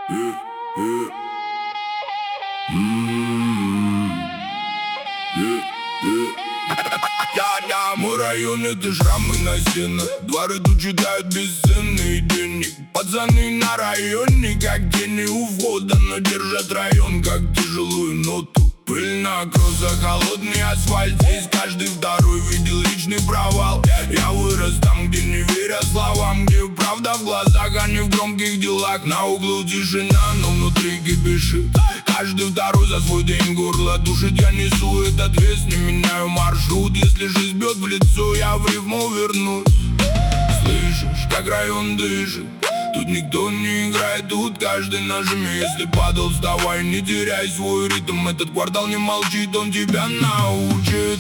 Мой район — это шрамы на стенах. Дворы тут читают бесценный денег. Пацаны на районе, как тени у входа, но держат район, как тяжелую ноту. Пыль на кроссах, холодный асфальт. Здесь каждый второй видел личный провал. Я вырос там, где не верят словам, где правда в глазах, а не в громких делах. На углу тишина, но внутри кипишит. Каждый второй за свой день горло душит. Я несу этот вес, не меняю маршрут. Если жизнь бьет в лицо, я в рифму вернусь. Слышишь, как район дышит? Тут никто не играет, тут каждый нажми. Если падал, вставай, не теряй свой ритм. Этот квартал не молчит, он тебя научит.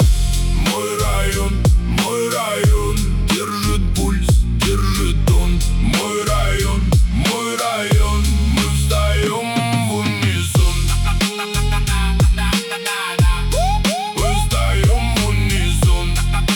Мой район держит пульс, держит он. Мой район, мы встаем в унисон. Мы встаем в унисон.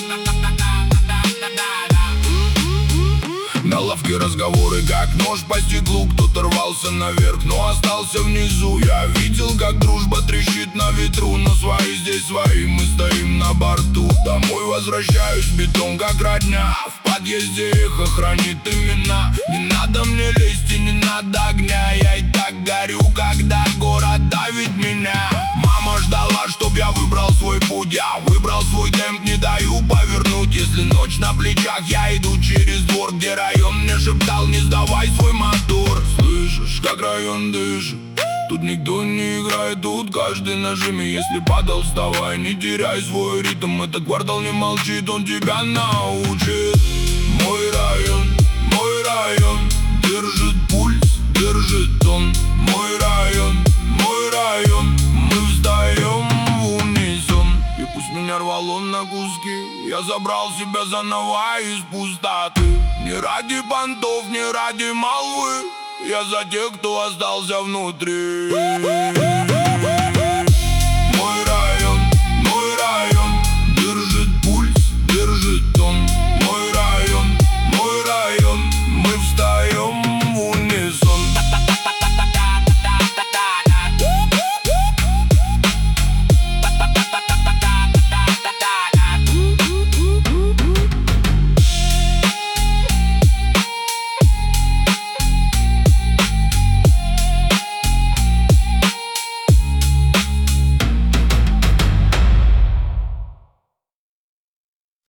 На лавке разговоры, как нож по стеклу. Кто-то рвался наверх, но остался внизу. Я видел, как дружба трещит на ветру, но свои здесь свои, мы стоим на борту. Домой возвращаюсь, бетон как родня. В подъезде эхо хранит имена. Не надо мне лезть и не надо огня. Я и так горю, когда город давит меня. Мама ждала, чтоб я выбрал свой путь. Я выбрал свой темп, не даю повернуть. Если ночь на плечах, я иду через двор, где район мне шептал: не сдавай свой мотор. Слышишь, как район дышит? Тут никто не играет, тут каждый нажми. Если падал, вставай, не теряй свой ритм. Этот квартал не молчит, он тебя научит. Мой район держит пульс, держит он. Мой район, мы встаем в унисон. И пусть меня рвало на куски, я забрал себя заново из пустоты. Не ради понтов, не ради молвы, я за тех, кто остался внутри.